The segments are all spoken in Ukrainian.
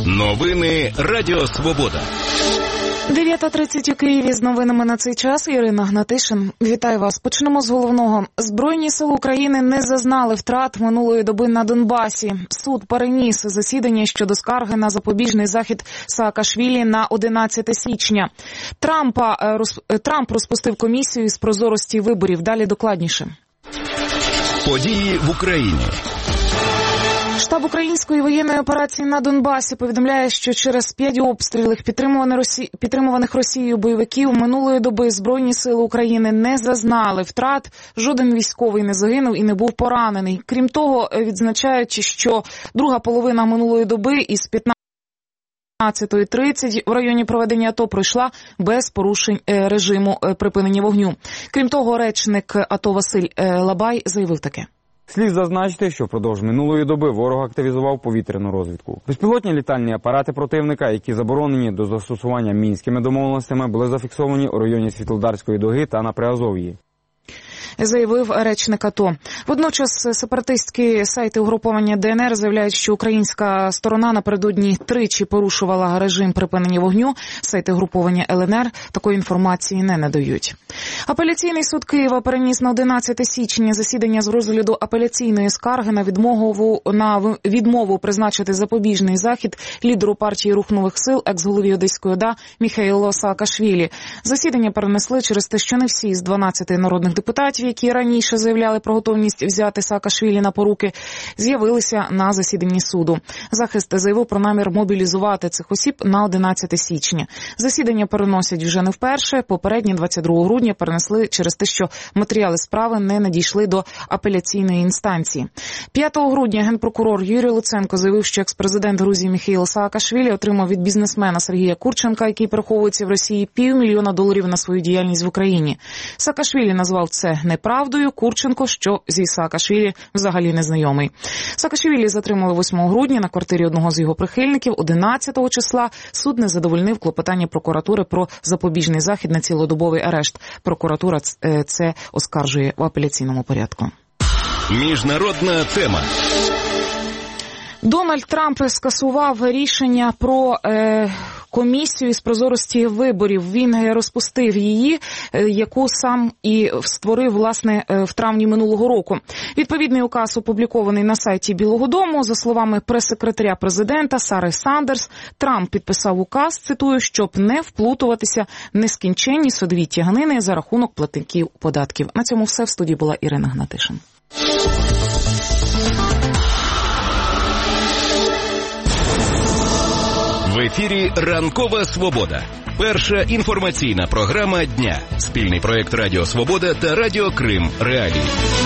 Новини Радіо Свобода. 9:30 у Києві з новинами на цей час. Ірина Гнатишин. Вітаю вас. Почнемо з головного. Збройні сили України не зазнали втрат минулої доби на Донбасі. Суд переніс засідання щодо скарги на запобіжний захід Саакашвілі на 11 січня. Трамп розпустив комісію з прозорості виборів. Далі докладніше. Події в Україні. Штаб української воєнної операції на Донбасі повідомляє, що через 5 обстрілів підтримуваних Росією бойовиків минулої доби Збройні сили України не зазнали втрат. Жоден військовий не загинув і не був поранений. Крім того, відзначають, що друга половина минулої доби із 15:30 в районі проведення АТО пройшла без порушень режиму припинення вогню. Крім того, речник АТО Василь Лабай заявив таке. Слід зазначити, що впродовж минулої доби ворог активізував повітряну розвідку. Безпілотні літальні апарати противника, які заборонені до застосування мінськими домовленостями, були зафіксовані у районі Світлодарської дуги та на Приазов'ї. Заявив речник АТО. Водночас сепаратистські сайти угруповання ДНР заявляють, що українська сторона напередодні тричі порушувала режим припинення вогню. Сайти угруповання ЛНР такої інформації не надають. Апеляційний суд Києва переніс на 11 січня засідання з розгляду апеляційної скарги на відмову призначити запобіжний захід лідеру партії «Рух нових сил», екс-голові Одеської ОДА Міхеїлу Саакашвілі. Засідання перенесли через те, що не всі з 12 народних депутатів, які раніше заявляли про готовність взяти Саакашвілі на поруки, з'явилися на засіданні суду. Захист заявив про намір мобілізувати цих осіб на 11 січня. Засідання переносять вже не вперше. Попередні 22 грудня перенесли через те, що матеріали справи не надійшли до апеляційної інстанції. 5 грудня генпрокурор Юрій Луценко заявив, що екс-президент Грузії Міхеїл Саакашвілі отримав від бізнесмена Сергія Курченка, який переховується в Росії, $500 000 на свою діяльність в Україні. Саакашвілі назвав це неправдою. Курченко, що зі Саакашвілі взагалі не знайомий. Саакашвілі затримали 8 грудня на квартирі одного з його прихильників. 11 числа суд не задовольнив клопотання прокуратури про запобіжний захід на цілодобовий арешт. Прокуратура це оскаржує в апеляційному порядку. Міжнародна тема. Дональд Трамп скасував рішення про комісію з прозорості виборів. Він розпустив її, яку сам і створив, власне, в травні минулого року. Відповідний указ опублікований на сайті Білого дому. За словами прес-секретаря президента Сари Сандерс, Трамп підписав указ, цитую, щоб не вплутуватися в нескінченні судові тяганини за рахунок платників податків. На цьому все. В студії була Ірина Гнатишин. В ефірі «Ранкова Свобода». Перша інформаційна програма дня. Спільний проєкт Радіо Свобода та Радіо Крим Реалії.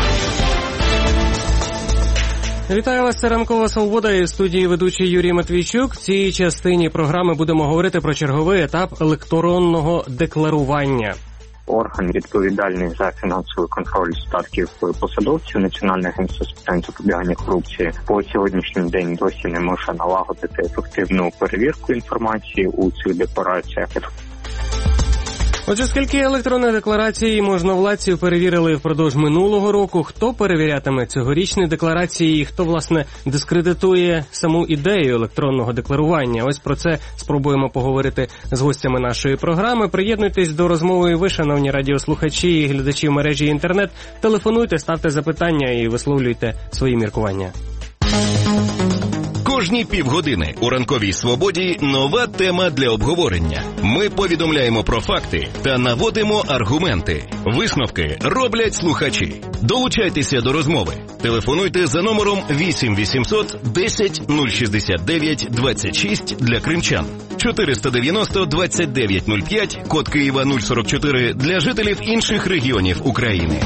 Вітаю вас, це «Ранкова Свобода» і в студії ведучий Юрій Матвійчук. В цій частині програми будемо говорити про черговий етап електронного декларування. Орган, відповідальний за фінансовий контроль статків посадовців Національного агентства з питань запобігання корупції, по сьогоднішній день досі не може налагодити ефективну перевірку інформації у цих деклараціях. Отже, скільки електронних декларацій можновладців перевірили впродовж минулого року? Хто перевірятиме цьогорічні декларації і хто, власне, дискредитує саму ідею електронного декларування? Ось про це спробуємо поговорити з гостями нашої програми. Приєднуйтесь до розмови і ви, шановні радіослухачі і глядачі в мережі інтернет. Телефонуйте, ставте запитання і висловлюйте свої міркування. Кожні півгодини у «Ранковій Свободі» нова тема для обговорення. Ми повідомляємо про факти та наводимо аргументи. Висновки роблять слухачі. Долучайтеся до розмови. Телефонуйте за номером 8 800 10 069 26 для кримчан. 490 29 05, код Києва 044 для жителів інших регіонів України.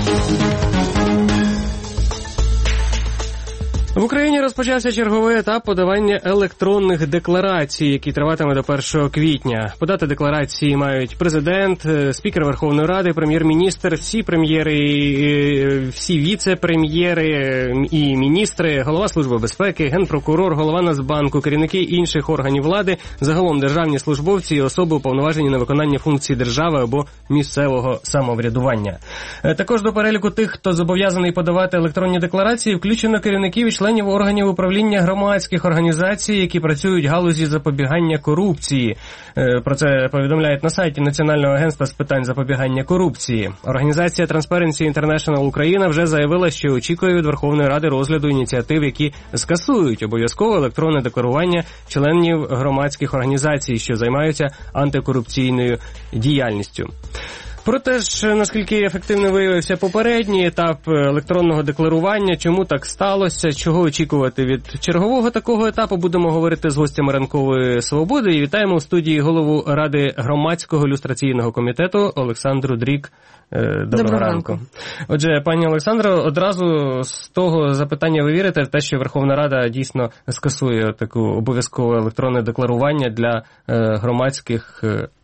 В Україні розпочався черговий етап подавання електронних декларацій, який триватиме до 1 квітня. Подати декларації мають президент, спікер Верховної Ради, прем'єр-міністр, всі прем'єри, всі віце-прем'єри і міністри, голова Служби безпеки, генпрокурор, голова Нацбанку, керівники інших органів влади, загалом державні службовці і особи, уповноважені на виконання функцій держави або місцевого самоврядування. Також до переліку тих, хто зобов'язаний подавати електронні декларації, включено керівників і членів членів органів управління громадських організацій, які працюють в галузі запобігання корупції. Про це повідомляють на сайті Національного агентства з питань запобігання корупції. Організація Transparency International Україна вже заявила, що очікує від Верховної Ради розгляду ініціатив, які скасують обов'язкове електронне декларування членів громадських організацій, що займаються антикорупційною діяльністю. Проте ж, наскільки ефективним виявився попередній етап електронного декларування, чому так сталося, чого очікувати від чергового такого етапу, будемо говорити з гостями ранкової свободи. І вітаємо у студії голову Ради громадського люстраційного комітету Олександру Дрік. Доброго ранку. Отже, пані Олександро, одразу з того запитання: ви вірите в те, що Верховна Рада дійсно скасує таке обов'язкове електронне декларування для громадських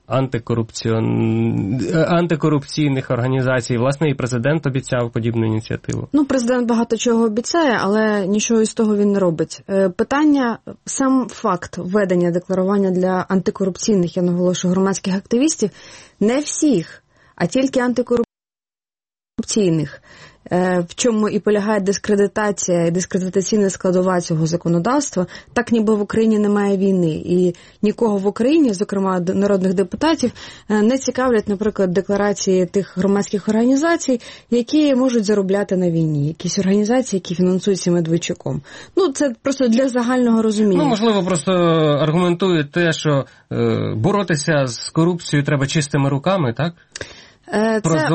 антикорупційних організацій? Власне, і президент обіцяв подібну ініціативу. Президент багато чого обіцяє, але нічого із того він не робить. Питання, сам факт введення декларування для антикорупційних, я наголошую, громадських активістів, не всіх, а тільки антикорупційних. В чому і полягає дискредитація і дискредитаційна складова цього законодавства, так ніби в Україні немає війни. І нікого в Україні, зокрема народних депутатів, не цікавлять, наприклад, декларації тих громадських організацій, які можуть заробляти на війні. Якісь організації, які фінансуються Медведчуком. Це просто для загального розуміння. Можливо, просто аргументують те, що боротися з корупцією треба чистими руками, так? Це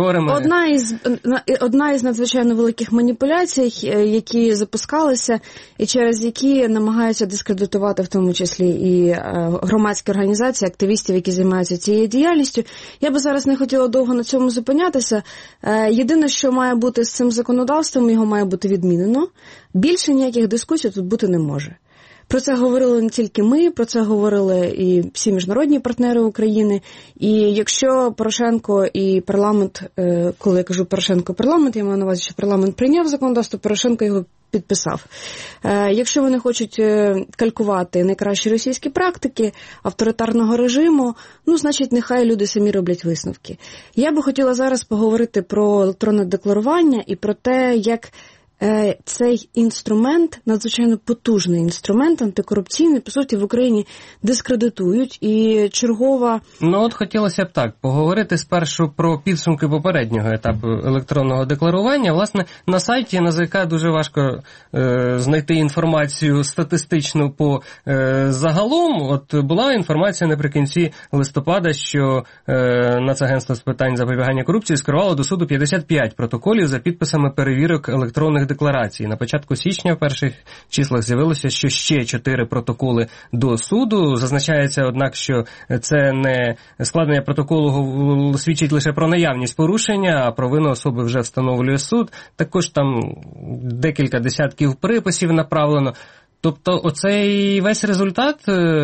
одна із надзвичайно великих маніпуляцій, які запускалися і через які намагаються дискредитувати в тому числі і громадські організації, активістів, які займаються цією діяльністю. Я би зараз не хотіла довго на цьому зупинятися. Єдине, що має бути з цим законодавством, його має бути відмінено. Більше ніяких дискусій тут бути не може. Про це говорили не тільки ми, про це говорили і всі міжнародні партнери України. І якщо Порошенко і парламент, коли я кажу Порошенко-парламент, я маю на увазі, що парламент прийняв законодавство, Порошенко його підписав. Якщо вони хочуть калькувати найкращі російські практики авторитарного режиму, значить, нехай люди самі роблять висновки. Я би хотіла зараз поговорити про електронне декларування і про те, як цей інструмент, надзвичайно потужний інструмент, антикорупційний, по суті, в Україні дискредитують, і чергова... Хотілося б так, поговорити спершу про підсумки попереднього етапу електронного декларування. Власне, на сайті НАЗК дуже важко знайти інформацію статистичну по загалом. Була інформація наприкінці листопада, що Нацагентство з питань запобігання корупції скерувало до суду 55 протоколів за підписами перевірок електронних декларацій. На початку січня в перших числах з'явилося, що ще 4 протоколи до суду. Зазначається, однак, що це не складення протоколу свідчить лише про наявність порушення, а провину особи вже встановлює суд. Також там декілька десятків приписів направлено. Тобто оцей весь результат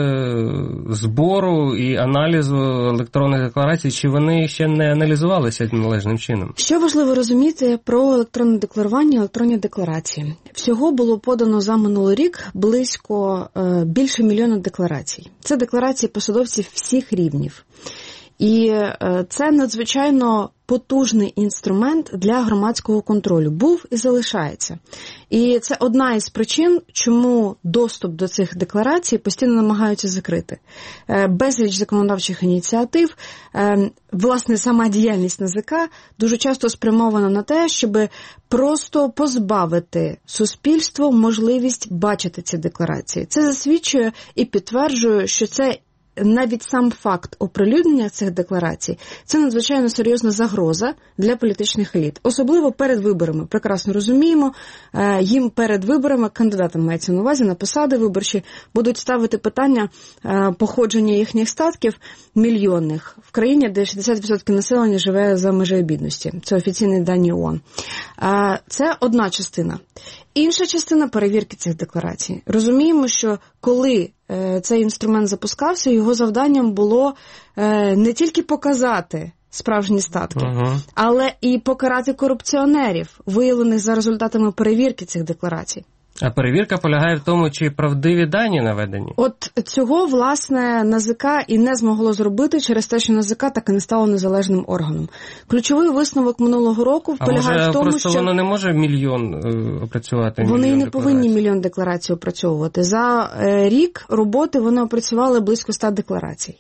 збору і аналізу електронних декларацій, чи вони ще не аналізувалися належним чином? Що важливо розуміти про електронне декларування, електронні декларації? Всього було подано за минулий рік близько більше мільйона декларацій. Це декларації посадовців всіх рівнів. І це надзвичайно потужний інструмент для громадського контролю. Був і залишається. І це одна із причин, чому доступ до цих декларацій постійно намагаються закрити. Безліч законодавчих ініціатив, власне, сама діяльність НАЗК дуже часто спрямована на те, щоб просто позбавити суспільство можливість бачити ці декларації. Це засвідчує і підтверджує, що це навіть сам факт оприлюднення цих декларацій – це надзвичайно серйозна загроза для політичних еліт. Особливо перед виборами. Прекрасно розуміємо, їм перед виборами, кандидатам мається на увазі, на посади виборчі, будуть ставити питання походження їхніх статків мільйонних в країні, де 60% населення живе за межею бідності. Це офіційні дані ООН. Це одна частина. Інша частина – перевірки цих декларацій. Розуміємо, що коли цей інструмент запускався, його завданням було не тільки показати справжні статки, але і покарати корупціонерів, виявлених за результатами перевірки цих декларацій. А перевірка полягає в тому, чи правдиві дані наведені? От цього, власне, НАЗК і не змогло зробити через те, що НАЗК так і не стало незалежним органом. Ключовий висновок минулого року полягає в тому, просто що... воно не може мільйон опрацювати? Вони не повинні мільйон декларацій опрацьовувати. За рік роботи вони опрацювали близько 100 декларацій.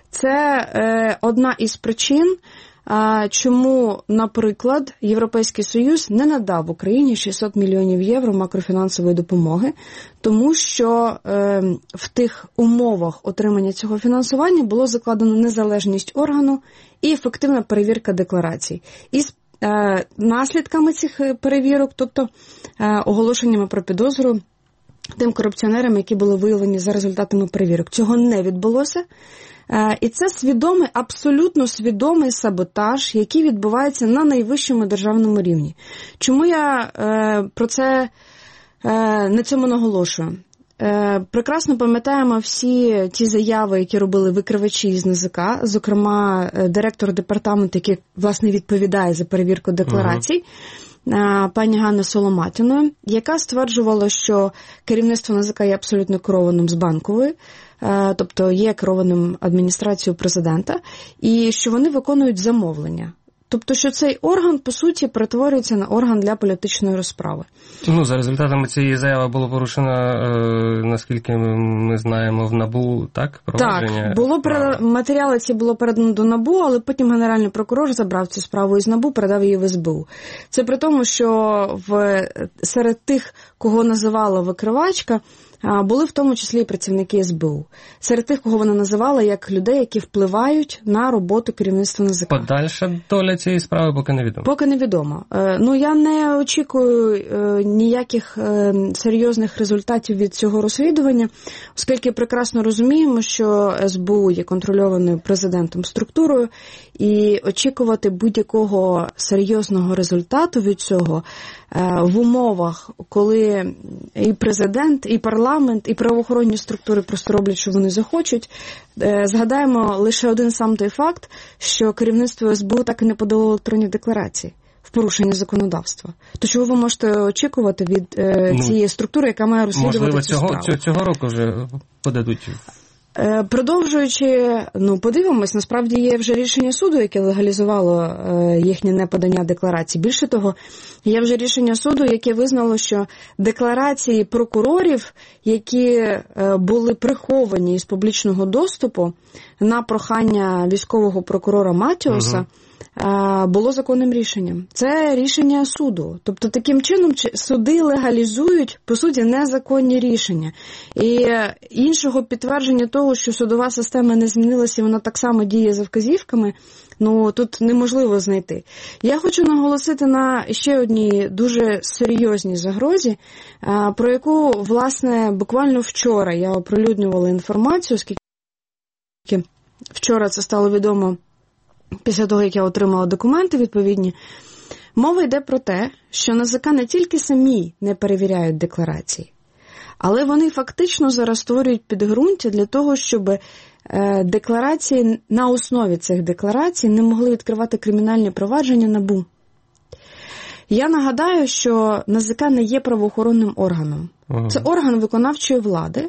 Це одна із причин, чому, наприклад, Європейський Союз не надав Україні 600 мільйонів євро макрофінансової допомоги, тому що в тих умовах отримання цього фінансування було закладено незалежність органу і ефективна перевірка декларацій. І з наслідками цих перевірок, тобто оголошеннями про підозру тим корупціонерам, які були виявлені за результатами перевірок. Цього не відбулося. І це свідомий, абсолютно свідомий саботаж, який відбувається на найвищому державному рівні. Чому я про це на цьому наголошую? Прекрасно пам'ятаємо всі ті заяви, які робили викривачі з НАЗК, зокрема директор департаменту, який, власне, відповідає за перевірку декларацій, пані Ганни Соломатіної, яка стверджувала, що керівництво НАЗК є абсолютно керованим з Банкової, тобто є керованим адміністрацією президента, і що вони виконують замовлення. Тобто, що цей орган, по суті, перетворюється на орган для політичної розправи. Ну, за результатами цієї заяви було порушено, наскільки ми знаємо, в НАБУ, так? Провадження? Так, матеріали ці було передано до НАБУ, але потім генеральний прокурор забрав цю справу із НАБУ, передав її в СБУ. Це при тому, що серед тих, кого називала викривачка, були в тому числі і працівники СБУ. Серед тих, кого вона називала як людей, які впливають на роботу керівництва НАЗК. Подальша доля цієї справи поки невідома? Поки невідомо. Ну, я не очікую ніяких серйозних результатів від цього розслідування, оскільки прекрасно розуміємо, що СБУ є контрольованою президентом структурою, і очікувати будь-якого серйозного результату від цього в умовах, коли і президент, і парламент, і правоохоронні структури просто роблять, що вони захочуть. Згадаємо лише один сам той факт, що керівництво СБУ так і не подало електронні декларації в порушенні законодавства. То чого ви можете очікувати від цієї структури, яка має розслідувати цю справу? Можливо, цього року вже подадуть? Продовжуючи, подивимось, насправді є вже рішення суду, яке легалізувало їхнє неподання декларацій. Більше того, є вже рішення суду, яке визнало, що декларації прокурорів, які були приховані із публічного доступу на прохання військового прокурора Матіоса, було законним рішенням. Це рішення суду. Тобто, таким чином, суди легалізують, по суті, незаконні рішення. І іншого підтвердження того, що судова система не змінилася, вона так само діє за вказівками, тут неможливо знайти. Я хочу наголосити на ще одній дуже серйозній загрозі, про яку, власне, буквально вчора я оприлюднювала інформацію, оскільки вчора це стало відомо після того, як я отримала документи відповідні. Мова йде про те, що НАЗК не тільки самі не перевіряють декларації, але вони фактично зараз створюють підґрунтя для того, щоб декларації, на основі цих декларацій не могли відкривати кримінальні провадження НАБУ. Я нагадаю, що НАЗК не є правоохоронним органом. Це орган виконавчої влади,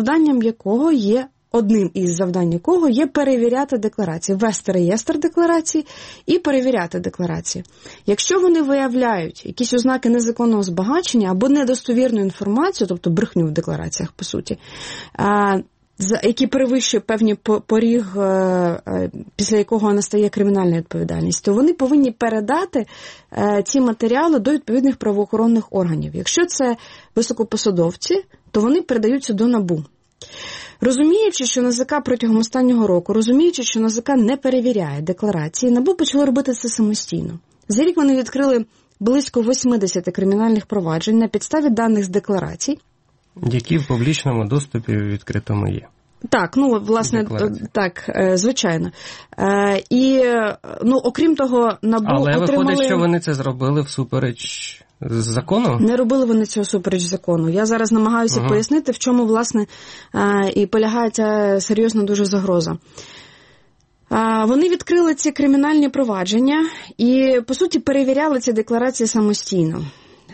одним із завдань якого є перевіряти декларації, вести реєстр декларацій і перевіряти декларації. Якщо вони виявляють якісь ознаки незаконного збагачення або недостовірну інформацію, тобто брехню в деклараціях, по суті, які перевищує певний поріг, після якого настає кримінальна відповідальність, то вони повинні передати ці матеріали до відповідних правоохоронних органів. Якщо це високопосадовці, то вони передаються до НАБУ. Розуміючи, що НАЗК протягом останнього року, розуміючи, що НАЗК не перевіряє декларації, НАБУ почало робити це самостійно. За рік вони відкрили близько 80 кримінальних проваджень на підставі даних з декларацій. Які в публічному доступі відкритому є. Так, власне, так, звичайно. І, окрім того, НАБУ отримали... Але виходить, що вони це зробили всупереч закону? Не робили вони цього всупереч закону. Я зараз намагаюся пояснити, в чому, власне, і полягає ця серйозна дуже загроза. Вони відкрили ці кримінальні провадження і, по суті, перевіряли ці декларації самостійно.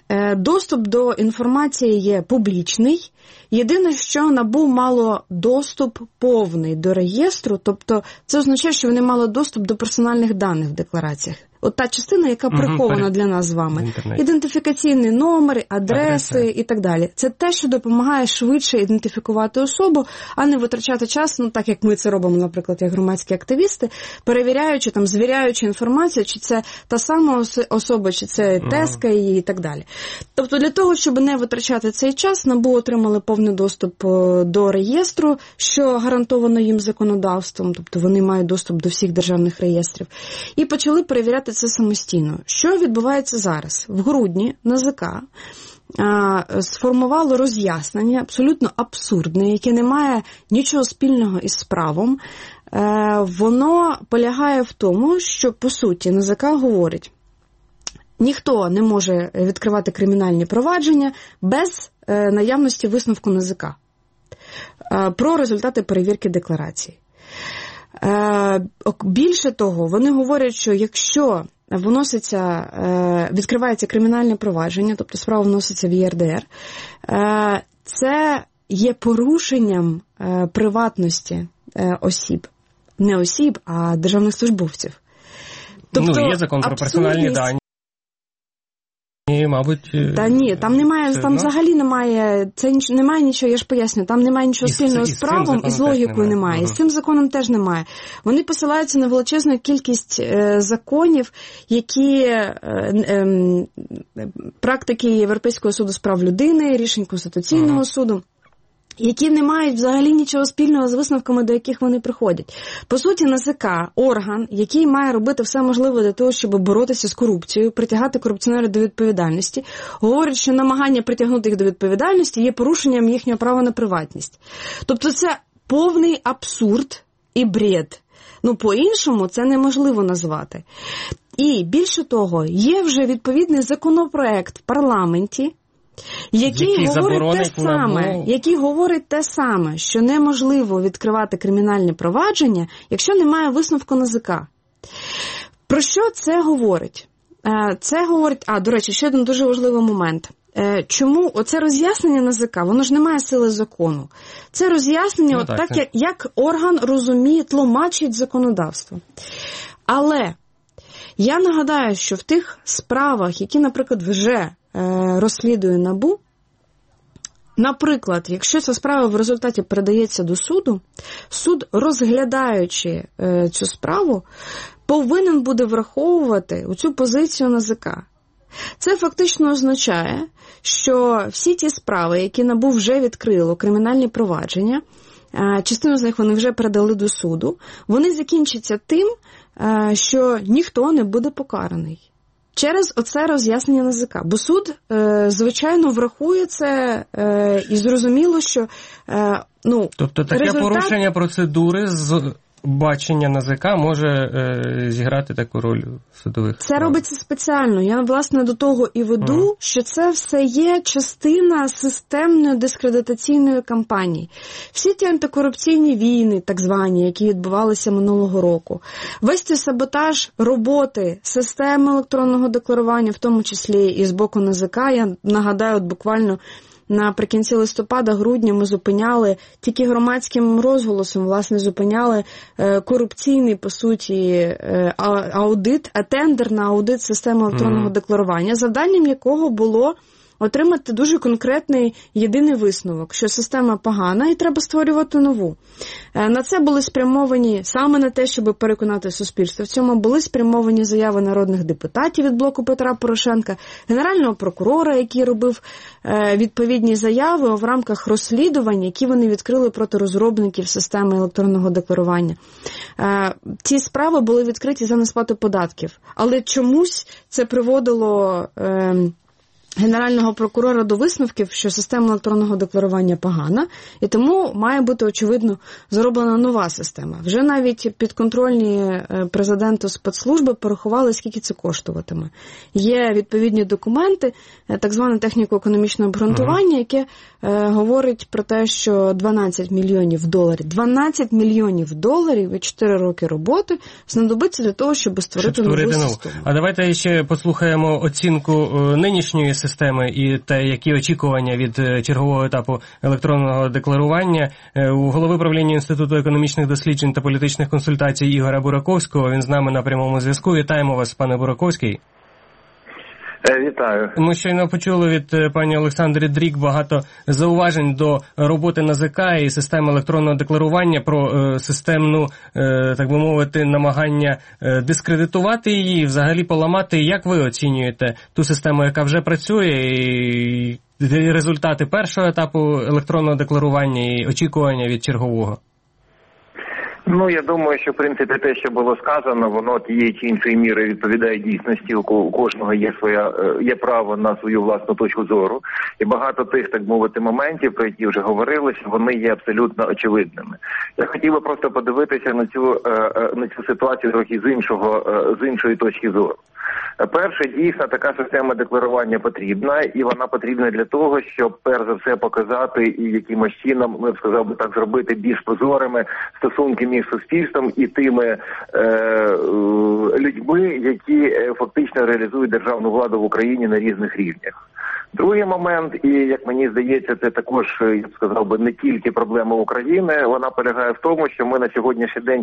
Доступ до інформації є публічний. Єдине, що НАБУ мало доступ повний до реєстру, тобто це означає, що вони мали доступ до персональних даних в деклараціях. От та частина, яка прихована для нас з вами. Ідентифікаційний номер, адреси і так далі. Це те, що допомагає швидше ідентифікувати особу, а не витрачати час, так як ми це робимо, наприклад, як громадські активісти, перевіряючи, звіряючи інформацію, чи це та сама особа, чи це теска її і так далі. Тобто для того, щоб не витрачати цей час, НАБУ отримали повний доступ до реєстру, що гарантовано їм законодавством, тобто вони мають доступ до всіх державних реєстрів, і почали перевіряти це самостійно. Що відбувається зараз? В грудні НАЗК сформувало роз'яснення, абсолютно абсурдне, яке не має нічого спільного із правом. Воно полягає в тому, що, по суті, НАЗК говорить, ніхто не може відкривати кримінальні провадження без наявності висновку НАЗК про результати перевірки декларації. Більше того, вони говорять, що якщо відкривається кримінальне провадження, тобто справа вноситься в ЄРДР, це є порушенням приватності осіб. Не осіб, а державних службовців. Тобто, є закон про персональні дані. Мабуть... Та ні, там немає, там взагалі немає, це немає нічого, я ж поясню, там немає нічого спільного з правом і з логікою немає. І з цим законом теж немає. Вони посилаються на величезну кількість законів, які практики Європейського суду з прав людини, рішень Конституційного суду, які не мають взагалі нічого спільного з висновками, до яких вони приходять. По суті, НАЗК – орган, який має робити все можливе для того, щоб боротися з корупцією, притягати корупціонерів до відповідальності, говорить, що намагання притягнути їх до відповідальності є порушенням їхнього права на приватність. Тобто це повний абсурд і бред. По-іншому це неможливо назвати. І більше того, є вже відповідний законопроект в парламенті, який говорить те саме, що неможливо відкривати кримінальні провадження, якщо немає висновку НАЗК. Про що це говорить? Це говорить, до речі, ще один дуже важливий момент. Чому оце роз'яснення НАЗК, воно ж не має сили закону. Це роз'яснення як орган розуміє, тлумачить законодавство. Але я нагадаю, що в тих справах, які, наприклад, вже розслідує НАБУ, наприклад, якщо ця справа в результаті передається до суду, суд, розглядаючи цю справу, повинен буде враховувати оцю позицію НАЗК. Це фактично означає, що всі ті справи, які НАБУ вже відкрило, кримінальні провадження, частину з них вони вже передали до суду, вони закінчаться тим, що ніхто не буде покараний. Через оце роз'яснення НАЗК. Бо суд, звичайно, врахує це і зрозуміло, що тобто таке порушення процедури з бачення НАЗК може зіграти таку роль в судових справах. Це робиться спеціально. Я, власне, до того і веду, що це все є частина системної дискредитаційної кампанії. Всі ті антикорупційні війни, так звані, які відбувалися минулого року, весь цей саботаж роботи системи електронного декларування, в тому числі і з боку НАЗК, я нагадаю, буквально наприкінці листопада-грудня ми зупиняли, тільки громадським розголосом, власне, зупиняли корупційний, по суті, аудит, тендер на аудит системи електронного декларування, завданням якого було отримати дуже конкретний єдиний висновок, що система погана і треба створювати нову. На це були спрямовані, саме на те, щоб переконати суспільство, в цьому були спрямовані заяви народних депутатів від блоку Петра Порошенка, генерального прокурора, який робив відповідні заяви в рамках розслідувань, які вони відкрили проти розробників системи електронного декларування. Ці справи були відкриті за несплату податків, але чомусь це приводило Генерального прокурора до висновків, що система електронного декларування погана, і тому має бути, очевидно, зроблена нова система. Вже навіть підконтрольні президенту спецслужби порахували, скільки це коштуватиме. Є відповідні документи, так зване техніко-економічне обґрунтування, яке говорить про те, що $12 мільйонів, $12 мільйонів і 4 роки роботи знадобиться для того, щоб створити нову систему. А давайте ще послухаємо оцінку нинішньої системи системи і те, які очікування від чергового етапу електронного декларування. У голови правління Інституту економічних досліджень та політичних консультацій Ігоря Бураковського. Він з нами на прямому зв'язку. Вітаємо вас, пане Бураковський. Вітаю. Ми щойно почули від пані Олександри Дрік багато зауважень до роботи НАЗК і системи електронного декларування, про системну, так би мовити, намагання дискредитувати її, взагалі поламати. Як ви оцінюєте ту систему, яка вже працює, і результати першого етапу електронного декларування і очікування від чергового? Я думаю, що, в принципі, те, що було сказано, воно тієї чи іншої міри відповідає дійсності. У кожного є право на свою власну точку зору. І багато тих, так мовити, моментів, про які вже говорилось, вони є абсолютно очевидними. Я хотів би просто подивитися на цю ситуацію трохи з іншої точки зору. Перше, дійсно, така система декларування потрібна, і вона потрібна для того, щоб, перш за все, показати і якимось чином, я б сказав би так, зробити більш прозорими стосунки між суспільством і тими людьми, які фактично реалізують державну владу в Україні на різних рівнях. Другий момент, і, як мені здається, це також, я б сказав би, не тільки проблема України, вона полягає в тому, що ми на сьогоднішній день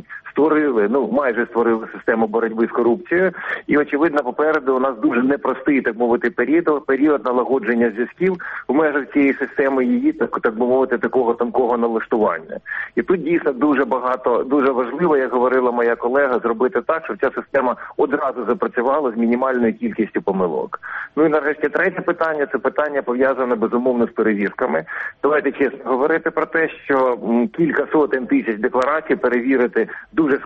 майже створили систему боротьби з корупцією, і, очевидно, попереду у нас дуже непростий, так мовити, період налагодження зв'язків в межах цієї системи, її, так би мовити, такого тонкого налаштування. І тут дійсно дуже важливо, як говорила моя колега, зробити так, щоб ця система одразу запрацювала з мінімальною кількістю помилок. І нарешті третє питання – це питання пов'язане, безумовно, з перевірками. Давайте чесно говорити про те, що кілька сотень тисяч декларацій перевірити дуже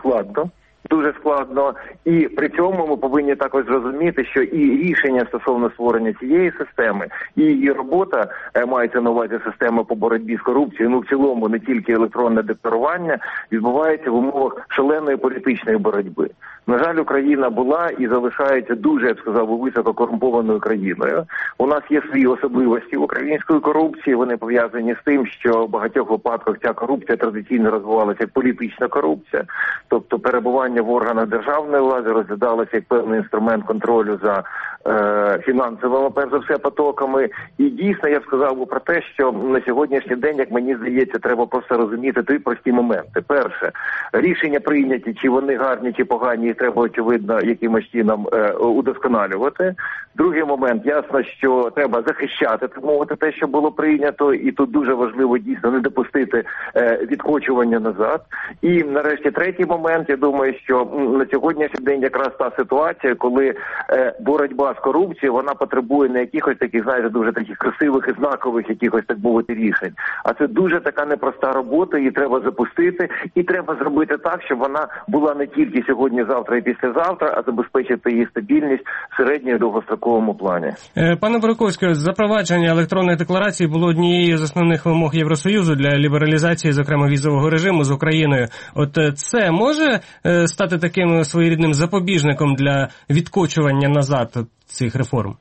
складно, і при цьому ми повинні також зрозуміти, що і рішення стосовно створення цієї системи, і її робота, мається на увазі система по боротьбі з корупцією, в цілому не тільки електронне декларування, відбувається в умовах шаленої політичної боротьби. На жаль, Україна була і залишається дуже, я б сказав, високо корумпованою країною. У нас є свої особливості української корупції, вони пов'язані з тим, що в багатьох випадках ця корупція традиційно розвивалася як політична корупція, тобто перебування в органах державної влади розглядалося як певний інструмент контролю за фінансовими, перш за все, потоками. І дійсно, я б сказав про те, що на сьогоднішній день, як мені здається, треба просто розуміти три прості моменти. Перше, рішення прийняті, чи вони гарні, чи погані, їх треба, очевидно, якимось чином удосконалювати. Другий момент, ясно, що треба захищати, так мовити, те, що було прийнято, і тут дуже важливо дійсно не допустити відкочування назад. І нарешті третій момент, я думаю, що на сьогоднішній день якраз та ситуація, коли боротьба з корупцією, вона потребує не якихось таких, знаєте, дуже таких красивих і знакових якихось, так мовити, рішень. А це дуже така непроста робота, її треба запустити, і треба зробити так, щоб вона була не тільки сьогодні, завтра і післязавтра, а забезпечити її стабільність в середньо- і довгостроковому плані. Пане Бураковський, запровадження електронної декларації було однією з основних вимог Євросоюзу для лібералізації, зокрема, візового режиму з Україною. От це може стати таким своєрідним запобіжником для відкочування назад цих реформ?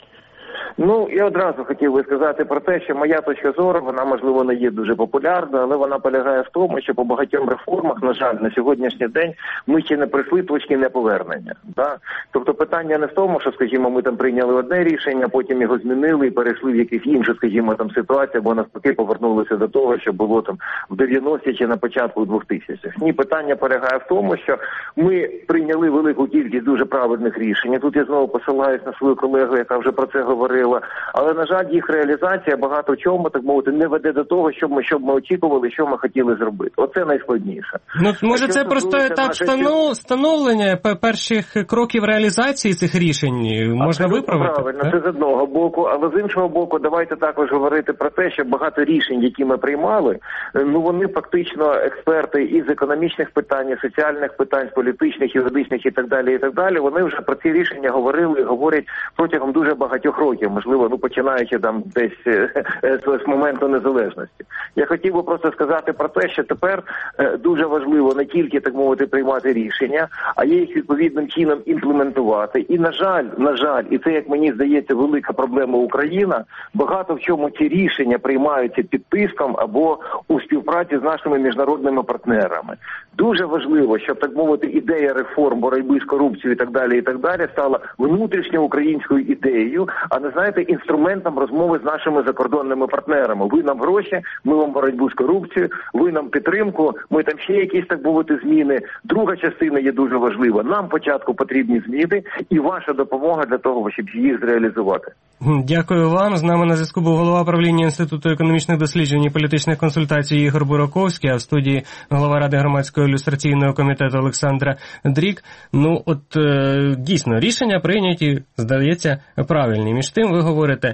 Я одразу хотів би сказати про те, що моя точка зору, вона, можливо, не є дуже популярною, але вона полягає в тому, що по багатьом реформах, на жаль, на сьогоднішній день ми ще не прийшли точки неповернення. Да? Тобто питання не в тому, що, скажімо, ми там прийняли одне рішення, потім його змінили і перейшли в якісь інші, скажімо, там ситуації, бо навпаки повернулися до того, що було там в 90-ті чи на початку 2000-х. Ні, питання полягає в тому, що ми прийняли велику кількість дуже правильних рішень. Тут я знову посилаюсь на свою колегу, яка вже про це говорила. Але, на жаль, їх реалізація багато в чому, так мовити, не веде до того, що ми очікували, що ми хотіли зробити. Оце найскладніше. Може, це просто етап становлення перших кроків реалізації цих рішень можна виправити? Правильно, це з одного боку, але з іншого боку, давайте також говорити про те, що багато рішень, які ми приймали, вони фактично експерти із економічних питань, соціальних питань, політичних, юридичних і так далі, вони вже про ці рішення говорили і говорять протягом дуже багатьох років, можливо, починаючи там десь з моменту незалежності. Я хотів би просто сказати про те, що тепер дуже важливо не тільки, так мовити, приймати рішення, а є їх відповідним чином імплементувати. І, на жаль, і це, як мені здається, велика проблема України, багато в чому ці рішення приймаються під тиском або у співпраці з нашими міжнародними партнерами. Дуже важливо, щоб, так мовити, ідея реформ, боротьби з корупцією і так далі стала внутрішньоукраїнською ідеєю, а не, знаєте, інструментом розмови з нашими закордонними партнерами. Ви нам гроші, ми вам боротьбу з корупцією, ви нам підтримку, ми там ще якісь, так мовити, зміни. Друга частина є дуже важлива. Нам спочатку потрібні зміни і ваша допомога для того, щоб їх зреалізувати. Дякую вам. З нами на зв'язку був голова правління Інституту економічних досліджень і політичних консультацій Ігор Бураковський, а в студії голова Ради громадського ілюстраційного комітету Олександра Дрік. Ну, от дійсно, рішення прийняті, здається, правильні. Між тим, ви говорите,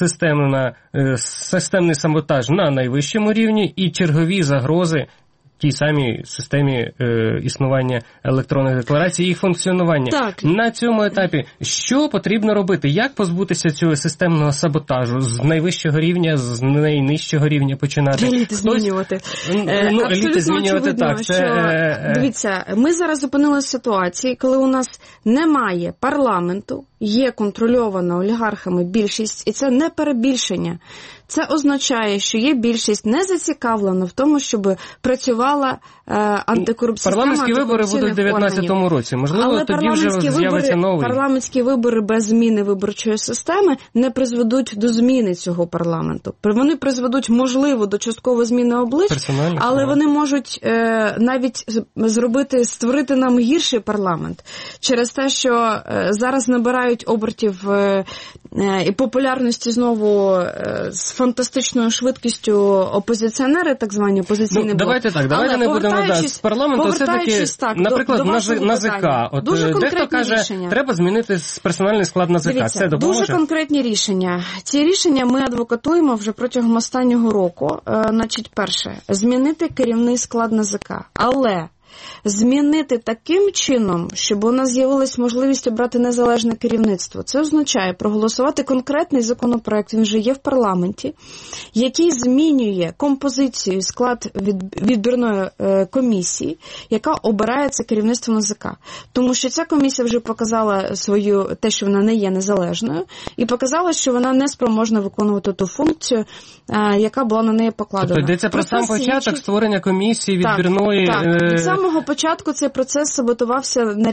системний саботаж на найвищому рівні і чергові загрози тій самій системі існування електронних декларацій і їх функціонування. Так. На цьому етапі що потрібно робити? Як позбутися цього системного саботажу? З найвищого рівня, з найнижчого рівня починати? Еліти змінювати. Еліти змінювати, так. Дивіться, ми зараз опинилися в ситуації, коли у нас немає парламенту, є контрольована олігархами більшість, і це не перебільшення. Це означає, що є більшість не зацікавлена в тому, щоб працювала антикорупційна парламентські вибори будуть у 2019 році. Можливо, але тоді вже з'явиться новий. Парламентські вибори без зміни виборчої системи не призведуть до зміни цього парламенту. Вони призведуть, можливо, до часткової зміни облич, але вони можуть навіть створити нам гірший парламент. Через те, що зараз набирають обертів і популярності знову з фантастичною швидкістю опозиціонери, так звані опозиційні блоки. Давайте не будемо з парламенту. Все-таки, наприклад, НАЗК. Дехто каже, рішення. Треба змінити персональний склад НАЗК. Дивіться, це допоможе? Дуже конкретні рішення. Ці рішення ми адвокатуємо вже протягом останнього року. Значить, перше, змінити керівний склад НАЗК. Але змінити таким чином, щоб у нас з'явилась можливість обрати незалежне керівництво. Це означає проголосувати конкретний законопроект, він вже є в парламенті, який змінює композицію і склад відбірної комісії, яка обирає це керівництво НАЗК. Тому що ця комісія вже показала те, що вона не є незалежною, і показала, що вона не спроможна виконувати ту функцію, яка була на неї покладена. Тобто йдеться про сам початок створення комісії відбірної... Так. З самого початку цей процес саботувався на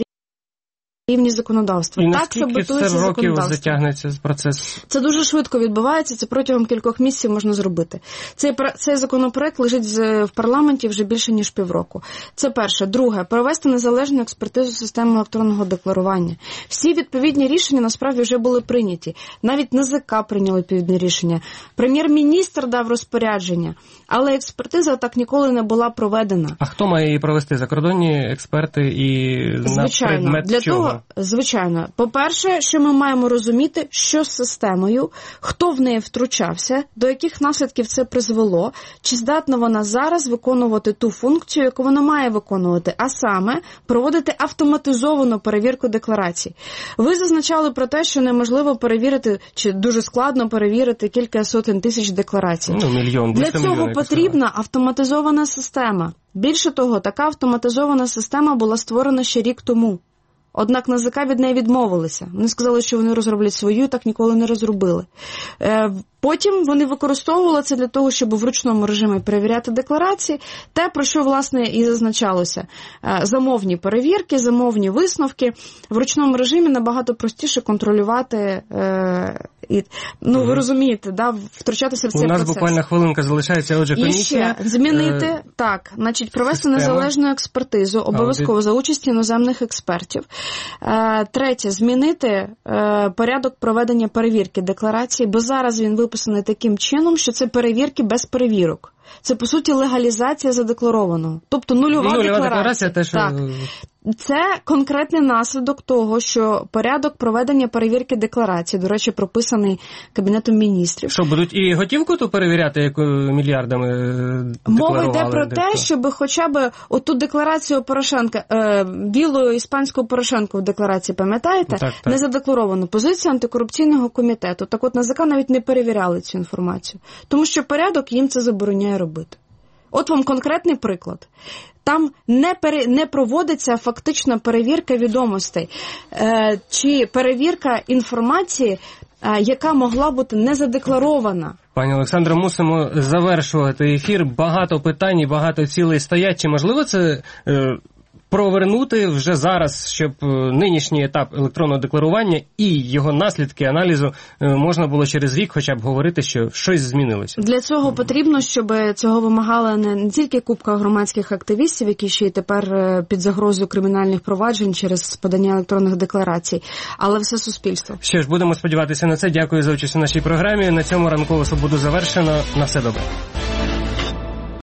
рівні законодавства. І наскільки це років затягнеться процес? Це дуже швидко відбувається, це протягом кількох місяців можна зробити. Цей законопроект лежить в парламенті вже більше, ніж півроку. Це перше. Друге, провести незалежну експертизу системи електронного декларування. Всі відповідні рішення, насправді, вже були прийняті. Навіть НАЗК прийняли відповідні рішення. Прем'єр-міністр дав розпорядження. Але експертиза так ніколи не була проведена. А хто має її провести? Закордонні експерти і на предмет чого? Звичайно. По-перше, що ми маємо розуміти, що з системою, хто в неї втручався, до яких наслідків це призвело, чи здатна вона зараз виконувати ту функцію, яку вона має виконувати, а саме проводити автоматизовану перевірку декларацій. Ви зазначали про те, що неможливо перевірити, чи дуже складно перевірити кілька сотень тисяч декларацій. Для цього потрібна автоматизована система. Більше того, така автоматизована система була створена ще рік тому. Однак НАЗК від неї відмовилися. Вони сказали, що вони розроблять свою, і так ніколи не розробили. Потім вони використовували це для того, щоб в ручному режимі перевіряти декларації. Те, про що, власне, і зазначалося. Замовні перевірки, замовні висновки. В ручному режимі набагато простіше контролювати. Ви розумієте, втручатися в цей процес. У нас буквально хвилинка залишається, отже, комісія. І ще змінити, провести незалежну експертизу, обов'язково за участі іноземних експертів. Третє, змінити порядок проведення перевірки декларації, бо зараз він виписаний таким чином, що це перевірки без перевірок. Це, по суті, легалізація задекларованого. Тобто нульова декларація. Так. Це конкретний наслідок того, що порядок проведення перевірки декларації, до речі, прописаний Кабінетом міністрів. Що, будуть і готівку ту перевіряти, яку мільярдами декларували? Мова йде про те, щоб хоча б оту декларацію Порошенка, білу іспанську Порошенку в декларації, пам'ятаєте? Так. Не задекларовано. Позиція антикорупційного комітету. Так от НАЗК навіть не перевіряли цю інформацію. Тому що порядок їм це забороняє робити. От вам конкретний приклад. Там не проводиться фактична перевірка відомостей чи перевірка інформації, яка могла бути не задекларована. Пані Олександро, мусимо завершувати ефір. Багато питань і багато цілей стоять. Чи можливо це провернути вже зараз, щоб нинішній етап електронного декларування і його наслідки аналізу можна було через рік хоча б говорити, що щось змінилося? Для цього потрібно, щоб цього вимагала не тільки купка громадських активістів, які ще й тепер під загрозою кримінальних проваджень через подання електронних декларацій, але все суспільство. Що ж, будемо сподіватися на це. Дякую за участь у нашій програмі. На цьому ранкову свободу завершено. На все добре.